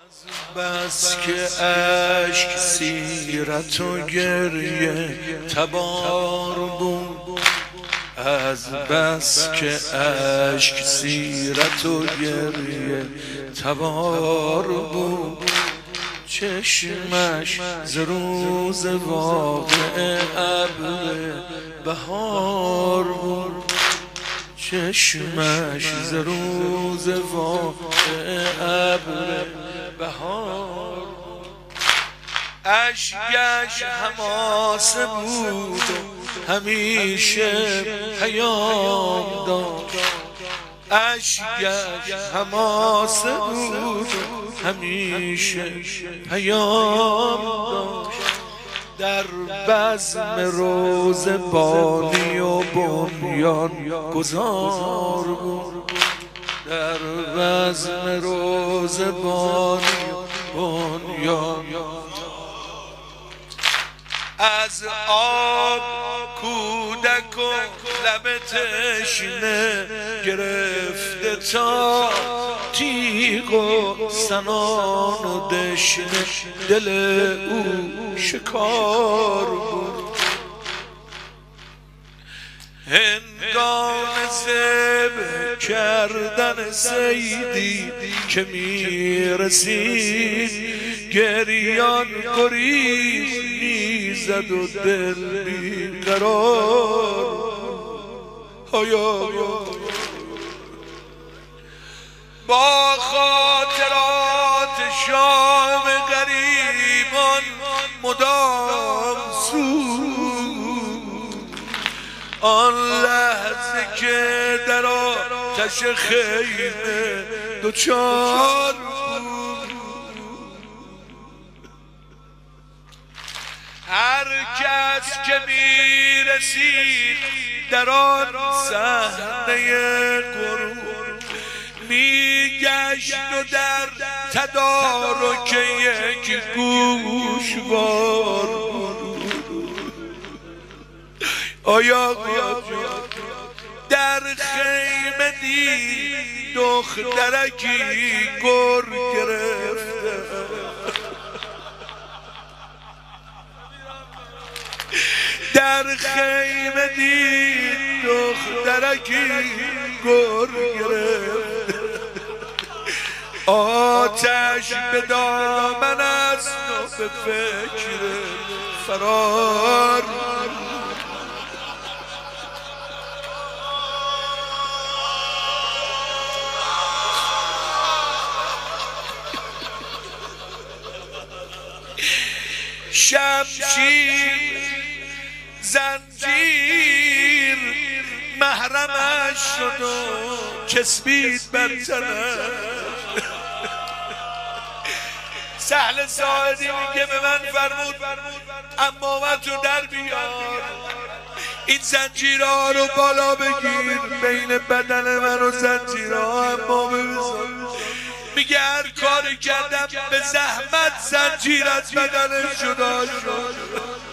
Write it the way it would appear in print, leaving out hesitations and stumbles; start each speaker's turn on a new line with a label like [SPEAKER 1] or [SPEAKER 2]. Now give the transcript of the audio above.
[SPEAKER 1] بس که اشک سیرت و گریه تبار بود، از بس که اشک سیرت و گریه تبار بود، چشمش ز روز واقع ابر بهار بود، چشمش ز روز واقع ابر بهار بود، اشکش حماسه بود و همیشه پیام داشت، اشکش حماسه بود و همیشه پیام داشت، در بزم روز بانی و بنیان گذار بود، در بزم روز بانی و بنیان از آب کودک و لب تشنه گرفته تا تیغ و سنان و دشنه دل او شکار بود، هنگام ذبح کردن صیدی که میرسید گریان گریز میزد و دل بیقرار، با خاطرات شام غریبان مدام سود، آن لحظه که در آتش خیمه دوچار بود، هر کس که میرسید در آن صحنه غرور میگشت و در تدارک یک گوشوار بود، آیا در خیمه دید دخترکی گر گرفته، در خیمه دید دخترکی گر گرفته، آتش به دامن است و به فکر فرار، شمشیر زنجیر محرمش شد و چسبید بر تنش، سهل ساعدی میگه به من فرمود عمامت رو در بیار، این زنجیرها رو بالا بگیر بین بدن من و زنجیرها عمامه بزن، میگه هر کاری کردم به زحمت زنجیر از بدنش جدا شد،